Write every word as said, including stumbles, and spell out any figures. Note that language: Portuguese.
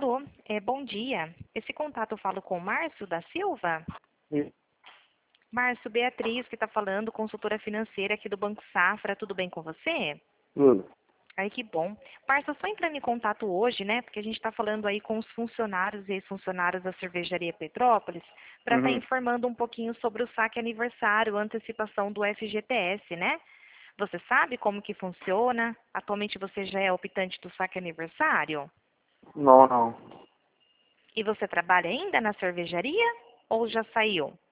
Alô, é, bom dia. Esse contato eu falo com o Márcio da Silva? Sim. Márcio, Beatriz que está falando, consultora financeira aqui do Banco Safra. Tudo bem com você? Tudo. Ai, que bom. Márcio, eu só entrando em contato hoje, né? Porque a gente está falando aí com os funcionários e ex-funcionários da Cervejaria Petrópolis para estar Uhum. informando um pouquinho sobre o saque aniversário, antecipação do F G T S, né? Você sabe como que funciona? Atualmente você já é optante do saque aniversário? Não, não. E você trabalha ainda na cervejaria ou já saiu?